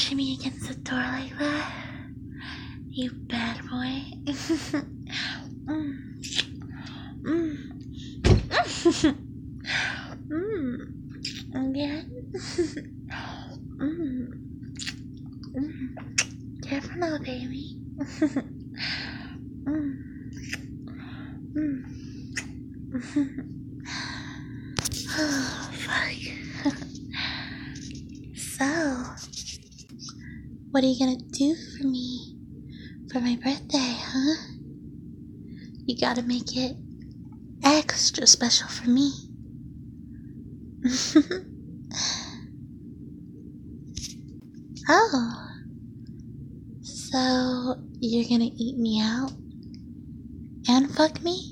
pushing me against the door like that? You bad boy. Again? Careful now, baby. Oh, fuck. So, what are you gonna do for me for my birthday, huh? You gotta make it extra special for me. Oh, so you're gonna eat me out and fuck me?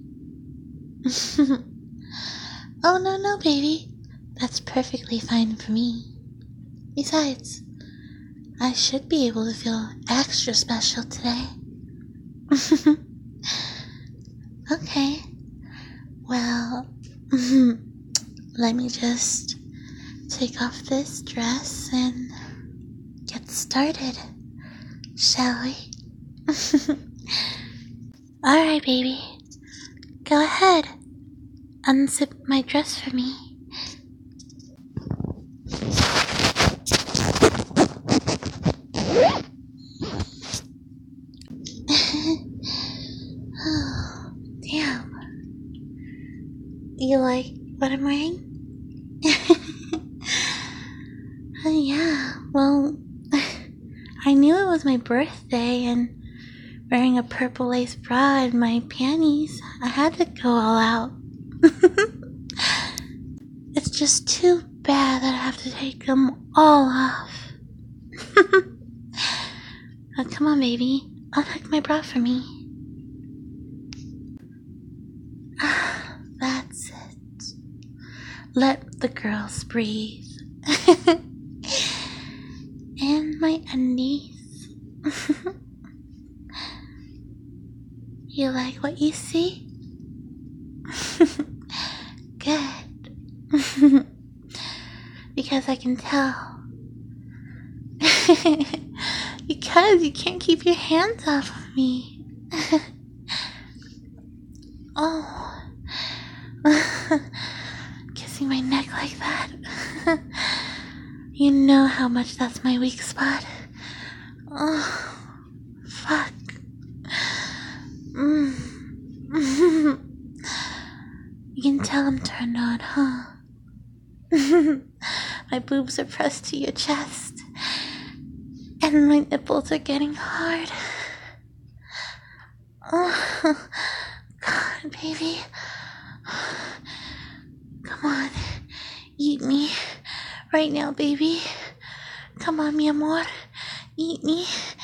Oh, no, baby. That's perfectly fine for me. Besides, I should be able to feel extra special today. Okay. Well, let me just take off this dress and get started, shall we? Alright, baby. Go ahead. Unzip my dress for me. Oh, damn. You like what I'm wearing? Yeah, well, I knew it was my birthday, and wearing a purple lace bra and my panties, I had to go all out. It's just too bad that I have to take them all off. Oh, come on, baby. Unhook my bra for me. That's it. Let the girls breathe. And my undies. You like what you see? Good. Because I can tell. Because you can't keep your hands off of me. Oh. Kissing my neck like that. You know how much that's my weak spot. Oh, fuck. You can tell I'm turned on, huh? My boobs are pressed to your chest, and my nipples are getting hard. Oh, God, baby. Come on, eat me. Right now, baby. Come on, mi amor. Eat me.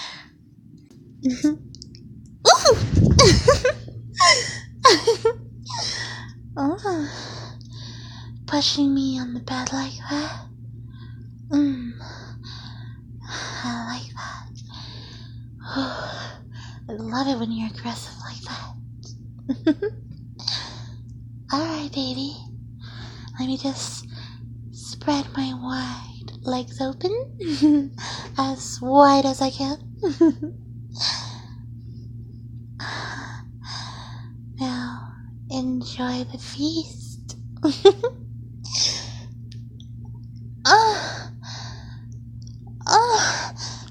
Oh, pushing me on the bed like that. I like that. Oh, I love it when you're aggressive like that. Alright, baby. Let me just spread my wide legs open. As wide as I can. Now, enjoy the feast. Oh, oh,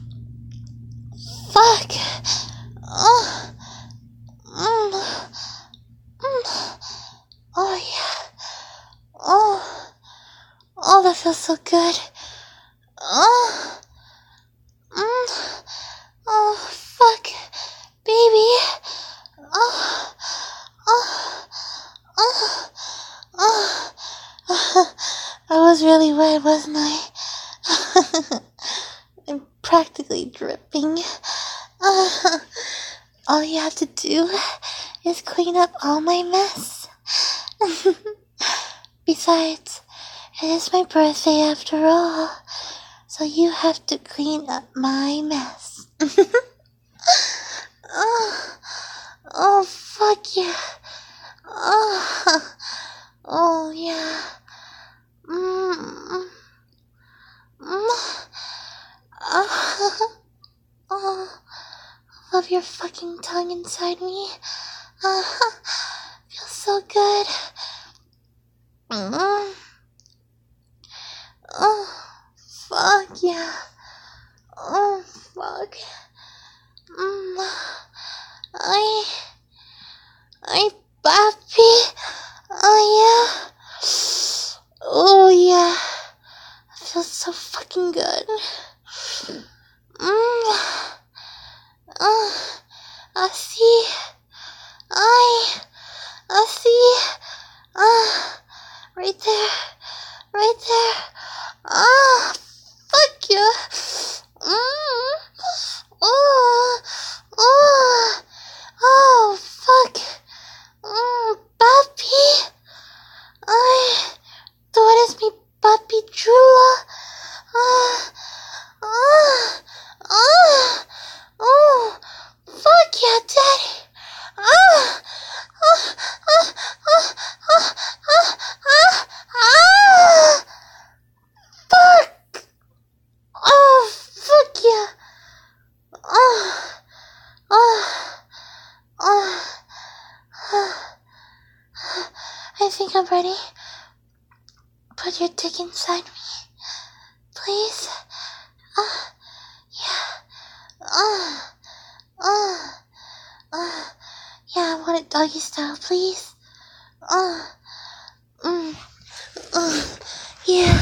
fuck. Oh, oh yeah. Oh, that feels so good. Oh, oh, fuck, baby. Oh, oh, oh, oh. I was really wet, wasn't I? I'm practically dripping. All you have to do is clean up all my mess. Besides, it is my birthday after all, so you have to clean up my mess. Oh, fuck yeah. Oh, yeah. tongue inside me. Feels so good. Oh, fuck yeah. Oh, fuck. I, papi. Oh, yeah. Oh, yeah. It feels so fucking good. Así. Así. Right there. Right there. Fuck yeah. Fuck. Papi. Tú eres mi papi chula. Fuck yeah, daddy. Fuck. Fuck yeah. I think I'm ready. Put your dick inside me, please. Yeah, I want it doggy style, please. Yeah.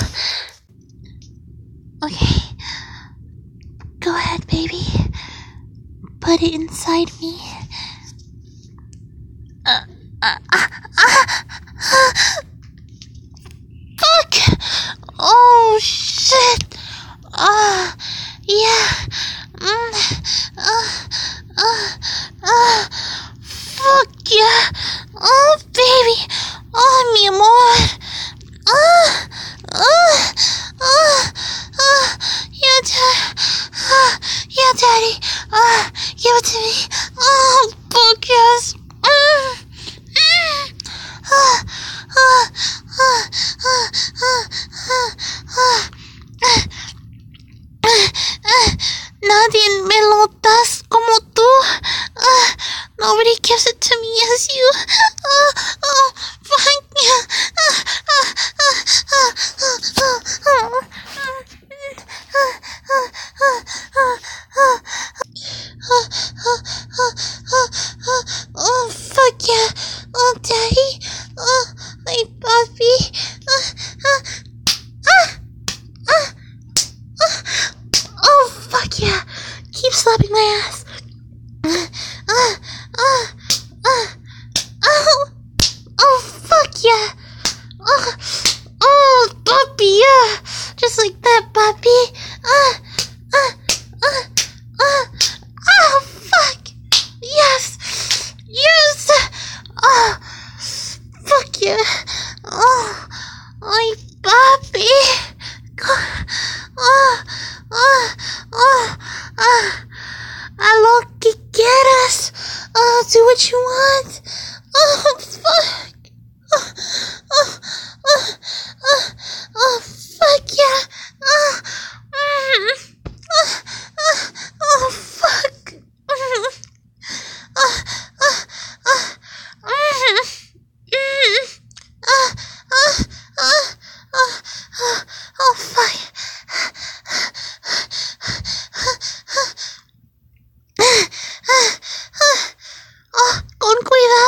Okay. Go ahead, baby. Put it inside me. Fuck! Oh, shit! Yeah. Fuck yeah! Oh, baby! Oh, mi amor! Yeah, daddy! Give it to me! Oh, fuck yes! Nadie me lo das como tú. Nobody gives it to me as you. Fuck yeah. Oh, fuck yeah. Oh, daddy. My puppy. Oh, fuck yeah. Keep slapping my ass. Oh, fuck yeah. Oh, puppy, yeah. Just like that, puppy. Oh, fuck. Yes. Fuck yeah. Ay, papi. A lo que quieras. Do what you want. Fuck. Fuck yeah. Fuck. Fuck. Con cuidado.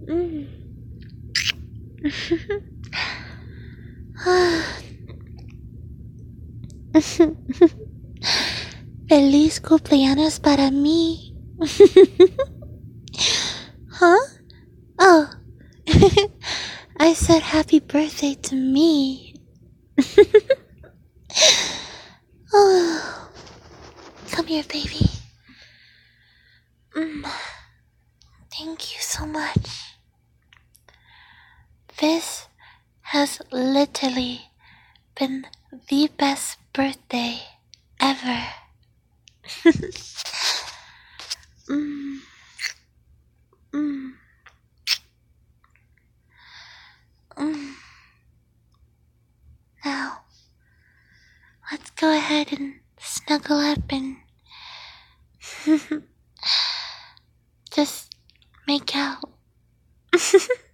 Mm. Feliz cumpleaños para mí. Huh? Oh. I said happy birthday to me. Oh. Come here, baby. Thank you so much. This has literally been the best birthday ever. mm. Mm. Mm. Now, let's go ahead and snuggle up and just make out.